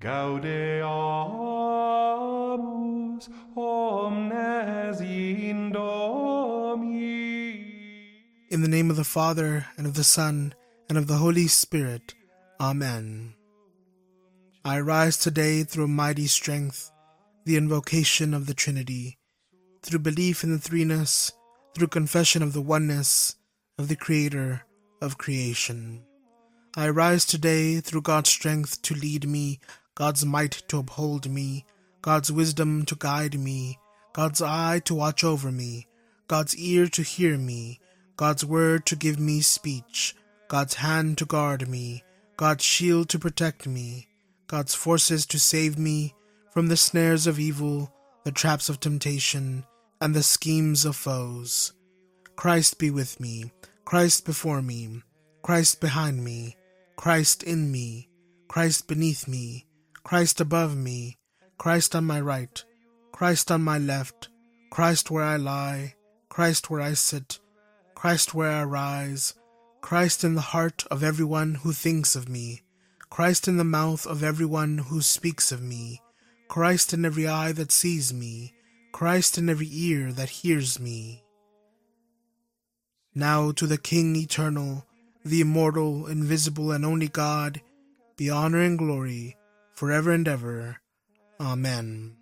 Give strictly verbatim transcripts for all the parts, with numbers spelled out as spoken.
Gaudeamus omnes in Domini. In the name of the Father, and of the Son, and of the Holy Spirit. Amen. I rise today through mighty strength, the invocation of the Trinity, through belief in the threeness, through confession of the oneness of the Creator of creation. I rise today through God's strength to lead me, God's might to uphold me, God's wisdom to guide me, God's eye to watch over me, God's ear to hear me, God's word to give me speech, God's hand to guard me, God's shield to protect me, God's forces to save me from the snares of evil, the traps of temptation, and the schemes of foes. Christ be with me, Christ before me, Christ behind me, Christ in me, Christ beneath me, Christ above me, Christ on my right, Christ on my left, Christ where I lie, Christ where I sit, Christ where I rise, Christ in the heart of everyone who thinks of me, Christ in the mouth of everyone who speaks of me, Christ in every eye that sees me, Christ in every ear that hears me. Now to the King eternal, the immortal, invisible, and only God, be honor and glory, forever and ever. Amen.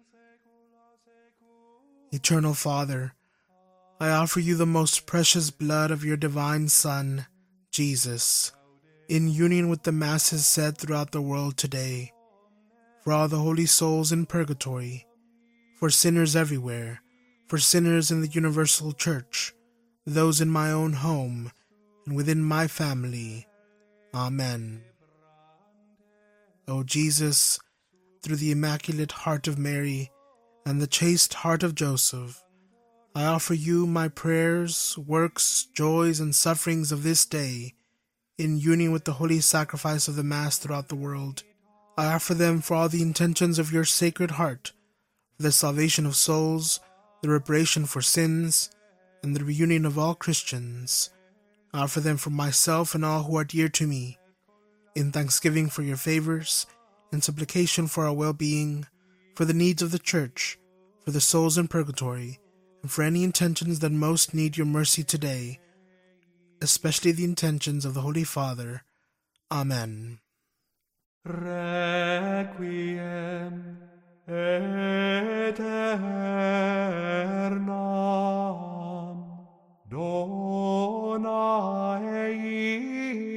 Eternal Father, I offer you the most precious blood of your divine Son, Jesus, in union with the Masses said throughout the world today, for all the holy souls in purgatory, for sinners everywhere, for sinners in the universal church, those in my own home, and within my family. Amen. O Jesus, through the Immaculate Heart of Mary and the chaste heart of Joseph, I offer you my prayers, works, joys, and sufferings of this day, in union with the holy sacrifice of the Mass throughout the world. I offer them for all the intentions of your Sacred Heart, for the salvation of souls, the reparation for sins, and the reunion of all Christians. I offer them for myself and all who are dear to me, in thanksgiving for your favors, in supplication for our well-being, for the needs of the Church, for the souls in purgatory, and for any intentions that most need your mercy today, especially the intentions of the Holy Father. Amen. Requiem aeternam dona ei.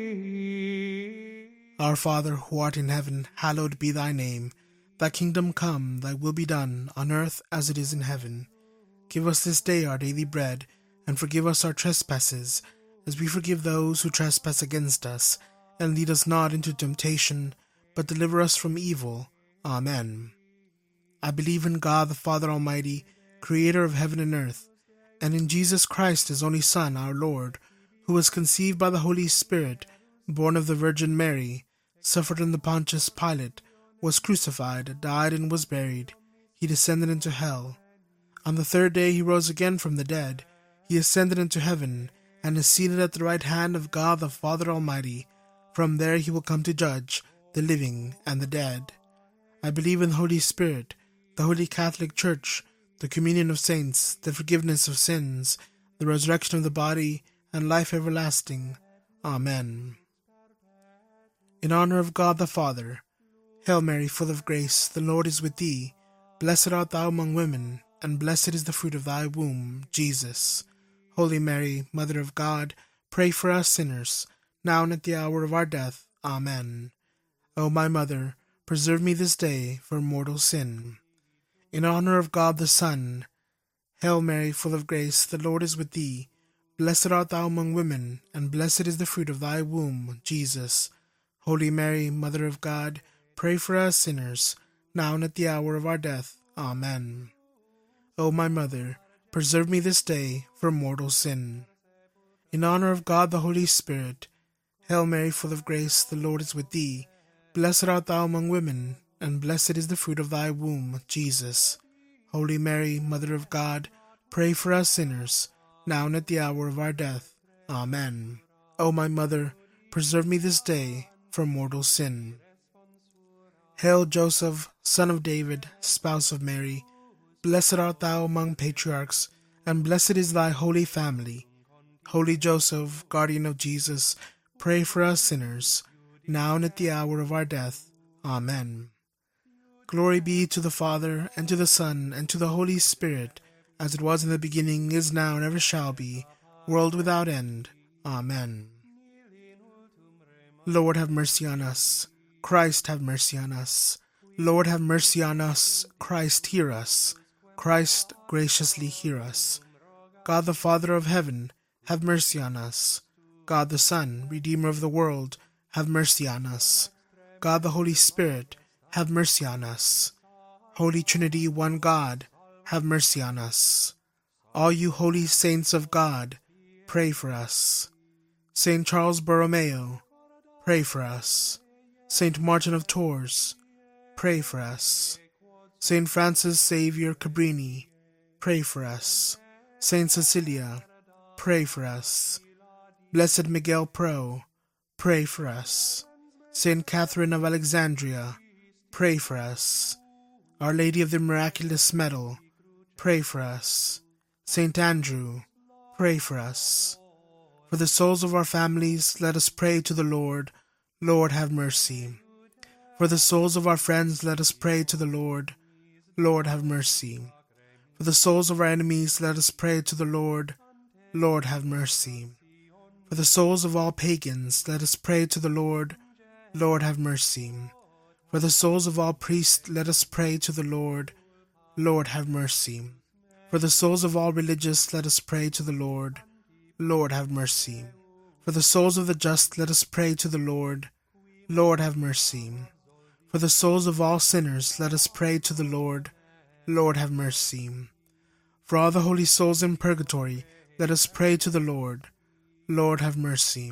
Our Father, who art in heaven, hallowed be thy name. Thy kingdom come, thy will be done, on earth as it is in heaven. Give us this day our daily bread, and forgive us our trespasses, as we forgive those who trespass against us. And lead us not into temptation, but deliver us from evil. Amen. I believe in God the Father Almighty, creator of heaven and earth, and in Jesus Christ, his only Son, our Lord, who was conceived by the Holy Spirit, born of the Virgin Mary, suffered under Pontius Pilate, was crucified, died, and was buried. He descended into hell. On the third day he rose again from the dead. He ascended into heaven, and is seated at the right hand of God the Father Almighty. From there he will come to judge the living and the dead. I believe in the Holy Spirit, the Holy Catholic Church, the communion of saints, the forgiveness of sins, the resurrection of the body, and life everlasting. Amen. In honor of God the Father, Hail Mary, full of grace, the Lord is with thee. Blessed art thou among women, and blessed is the fruit of thy womb, Jesus. Holy Mary, Mother of God, pray for us sinners, now and at the hour of our death. Amen. O my Mother, preserve me this day from mortal sin. In honor of God the Son, Hail Mary, full of grace, the Lord is with thee. Blessed art thou among women, and blessed is the fruit of thy womb, Jesus. Holy Mary, Mother of God, pray for us sinners, now and at the hour of our death. Amen. O my Mother, preserve me this day from mortal sin. In honor of God the Holy Spirit, Hail Mary, full of grace, the Lord is with thee. Blessed art thou among women, and blessed is the fruit of thy womb, Jesus. Holy Mary, Mother of God, pray for us sinners, now and at the hour of our death. Amen. O my Mother, preserve me this day from mortal sin. Hail Joseph, son of David, spouse of Mary. Blessed art thou among patriarchs, and blessed is thy holy family. Holy Joseph, guardian of Jesus, pray for us sinners, now and at the hour of our death. Amen. Glory be to the Father, and to the Son, and to the Holy Spirit, as it was in the beginning, is now, and ever shall be, world without end. Amen. Lord, have mercy on us. Christ, have mercy on us. Lord, have mercy on us. Christ, hear us. Christ, graciously hear us. God the Father of heaven, have mercy on us. God the Son, Redeemer of the world, have mercy on us. God the Holy Spirit, have mercy on us. Holy Trinity, one God, have mercy on us. All you holy saints of God, pray for us. Saint Charles Borromeo, pray for us. Saint Martin of Tours, pray for us. Saint Francis Xavier Cabrini, pray for us. Saint Cecilia, pray for us. Blessed Miguel Pro, pray for us. Saint Catherine of Alexandria, pray for us. Our Lady of the Miraculous Medal, pray for us. Saint Andrew, pray for us. For the souls of our families, let us pray to the Lord. Lord, have mercy. For the souls of our friends, let us pray to the Lord. Lord, have mercy. For the souls of our enemies, let us pray to the Lord. Lord, have mercy. For the souls of all pagans, let us pray to the Lord. Lord, have mercy. For the souls of all priests, let us pray to the Lord. Lord, have mercy. For the souls of all religious, let us pray to the Lord. Lord, have mercy. For the souls of the just, let us pray to the Lord. Lord, have mercy. For the souls of all sinners, let us pray to the Lord. Lord, have mercy. For all the holy souls in purgatory, let us pray to the Lord. Lord, have mercy.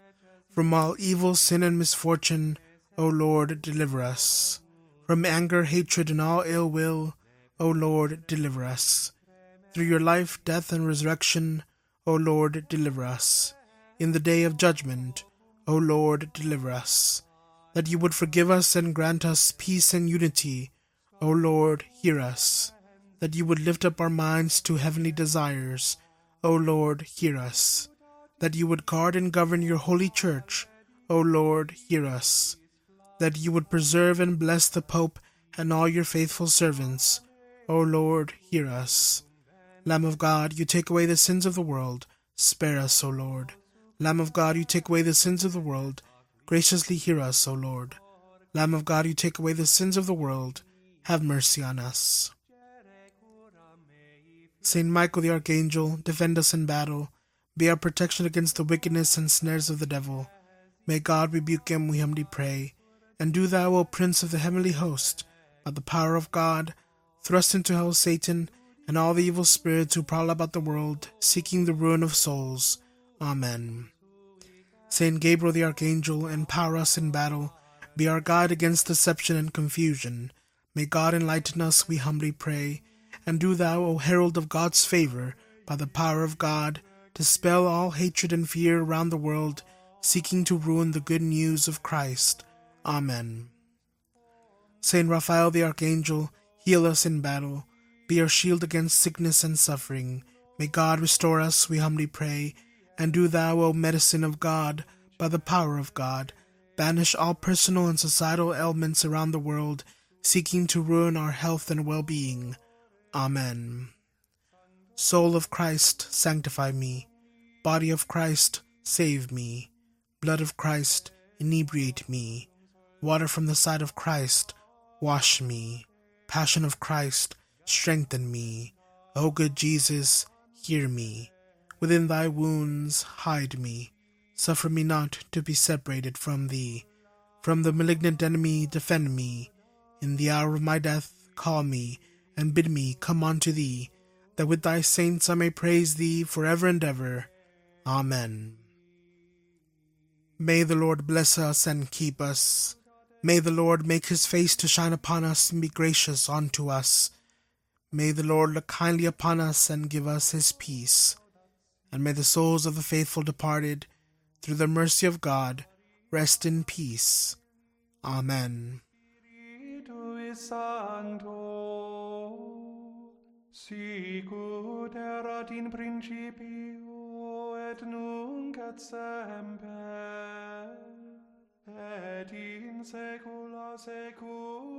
From all evil, sin, and misfortune, O Lord, deliver us. From anger, hatred, and all ill will, O Lord, deliver us. Through your life, death, and resurrection, O Lord, deliver us. In the day of judgment, O Lord, deliver us. That you would forgive us and grant us peace and unity, O Lord, hear us. That you would lift up our minds to heavenly desires, O Lord, hear us. That you would guard and govern your holy church, O Lord, hear us. That you would preserve and bless the Pope and all your faithful servants, O Lord, hear us. Lamb of God, you take away the sins of the world, spare us, O Lord. Lamb of God, you take away the sins of the world, graciously hear us, O Lord. Lamb of God, you take away the sins of the world, have mercy on us. Saint Michael the Archangel, defend us in battle. Be our protection against the wickedness and snares of the devil. May God rebuke him, we humbly pray. And do thou, O Prince of the heavenly host, by the power of God, thrust into hell Satan and all the evil spirits who prowl about the world, seeking the ruin of souls. Amen. Saint Gabriel the Archangel, empower us in battle. Be our guide against deception and confusion. May God enlighten us, we humbly pray. And do thou, O herald of God's favor, by the power of God, dispel all hatred and fear around the world, seeking to ruin the good news of Christ. Amen. Saint Raphael the Archangel, heal us in battle. Be our shield against sickness and suffering. May God restore us, we humbly pray. And do thou, O medicine of God, by the power of God, banish all personal and societal ailments around the world, seeking to ruin our health and well-being. Amen. Soul of Christ, sanctify me. Body of Christ, save me. Blood of Christ, inebriate me. Water from the side of Christ, wash me. Passion of Christ, strengthen me. O good Jesus, hear me. Within thy wounds hide me. Suffer me not to be separated from thee. From the malignant enemy defend me. In the hour of my death call me, and bid me come unto thee, that with thy saints I may praise thee for ever and ever. Amen. May the Lord bless us and keep us. May the Lord make his face to shine upon us and be gracious unto us. May the Lord look kindly upon us and give us his peace. And may the souls of the faithful departed, through the mercy of God, rest in peace. Amen. Sancto, sicut erat in principio et nunc et semper et in saecula saeculorum.